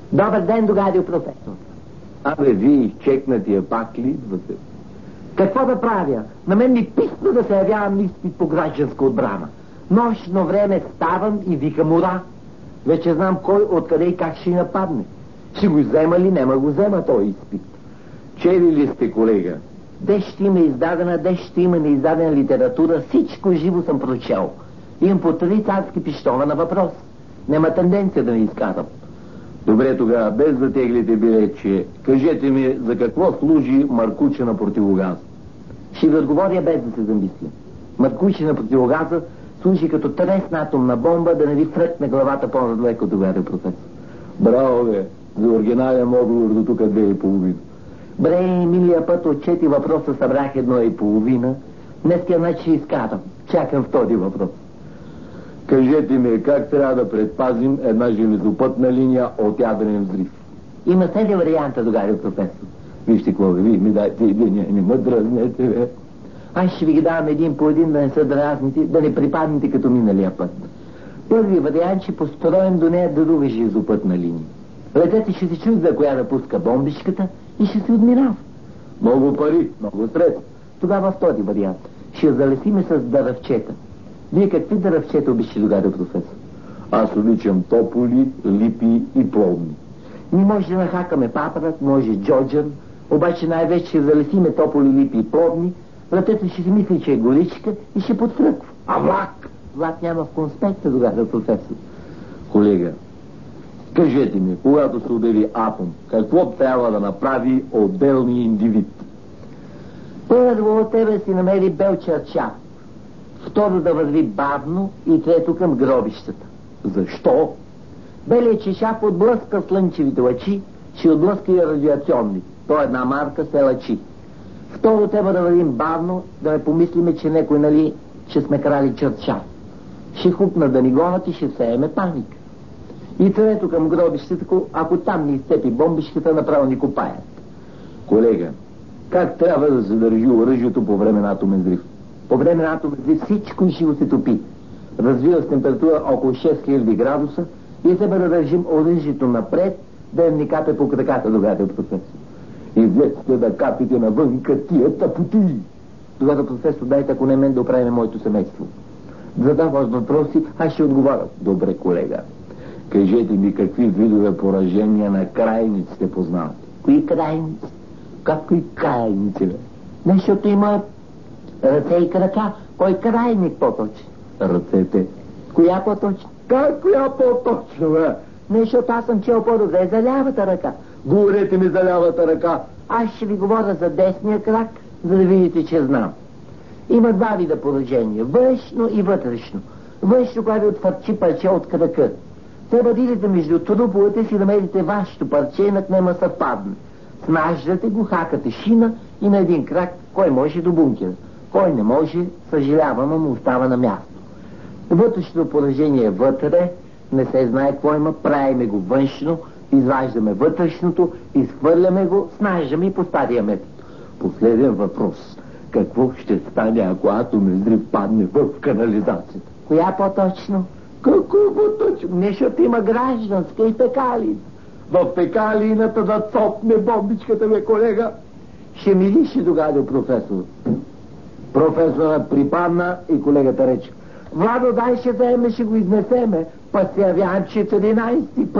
Добър ден, догади професор. Абе, вие изчекнатия пак ли идвате? Какво да правя? На мен ми писно да се явявам на изпит по гражданска отбрана. Нощно време ставам и викам ура. Вече знам кой, откъде и как ще нападне. Ще го взема ли, няма го взема този изпит. Чели ли сте, колега? Де ще има издадена, де ще има неиздадена литература, всичко живо съм прочел. Имам по 3 царски пищола на въпрос. Нема тенденция да ми изкарам. Добре, тогава, без да теглите билече, кажете ми за какво служи маркуче на противогаз? Ще ви отговоря без да се замисля. Маркуче на противогаза служи като тресна атомна бомба да не ви фръкне главата по-надлеко, догаде професор. Браво, бе! За оригинален отговор до тук 2,5. Бре, миналия път от 4 въпроса събрах 1,5. Днеска значи ще изкарам. Чакам втори въпрос. Кажете ми, как трябва да предпазим една железопътна линия от ядрен взрив? Има 7 варианта, догаде професор. Вижте какво бе, ми дайте един, не ме дразнете, бе. Аз ще ви ги давам един по един, да не са дразните, да не припаднете като миналия път. Първи вариант ще построим до нея друга железопътна линия. Летете ще се чуят за коя да пуска бомбичката и ще се отминава. Много пари, много средства. Тогава втори вариант. Ще я залесиме с дървчета. Вие какви дървчета обичате, догаде професор? Аз обичам тополи, липи и плодни. Ние може да нахакаме папарът, може джоджан, обаче най-вече ще залесиме тополи, липи и плодни. Летето ще си мисли, че е горичка и ще подстръква. А влак? Влак няма в конспекта, догаде професор. Колега, кажете ми, когато се удари атом, какво трябва да направи отделния индивид? Първо от тебе си намери бел чарчав. Второ да върви бавно и трето към гробищата. Защо? Белият чешав отблъска слънчевите лъчи, ще отблъска и радиационни. То е една марка се лъчи. Второ трябва да вървим бавно, да не помислиме, че некой, нали, че сме крали чарчав. Ще хупнат да ни гонят и ще сееме паника. И трето към гробищата, ако там ни изцепи бомбишката, направо ни копаят. Колега, как трябва да се държи оръжието по време на атомен взрив? По време на атомен взрив всичко живо се топи. Развива с температура около 6000 градуса и трябва да държим оръжието напред, да ни капе по краката, догаде професор. Излезте да капите навънка тия тъпоти. Догаде професор, дайте, ако не мен, да оправим моето семейство. Задаваш въпроси, аз ще отговарям. Добре, колега. Кажете ми какви видове поражения на крайниците познавате. Кои крайници? Какви крайници, бе? Защото има ръце и крака. Кой крайник по-точно? Ръцете. Коя по-точно? Как коя по-точно, бе? Не, защото аз съм чел по-добре за лявата ръка. Говорете ми за лявата ръка. Аз ще ви говоря за десния крак, за да видите, че знам. Има 2 вида поражения. Външно и вътрешно. Външно, когато отвърчи парче от крака. Трябва да идете между труповете си, да намерите вашето парче, инак нема съвпадне. Смаждате го, хакате шина и на един крак, кой може до бункера. Кой не може, съжалявам, му остава на място. Вътрешното поражение е вътре, не се знае какво има, правиме го външно, изваждаме вътрешното, изхвърляме го, смаждаме и по стария метод. Последен въпрос. Какво ще стане, ако атомен взрив падне в канализацията? Коя по-точно? Какво по-точно? Не, защото има гражданска и пекали. В пекалината да цопне бомбичката, бе, колега. Ще ми ли ще догаде професор? Професора припадна и колегата рече: Владо, дай ще вземе, ще го изнесеме, па се явявам 14 път.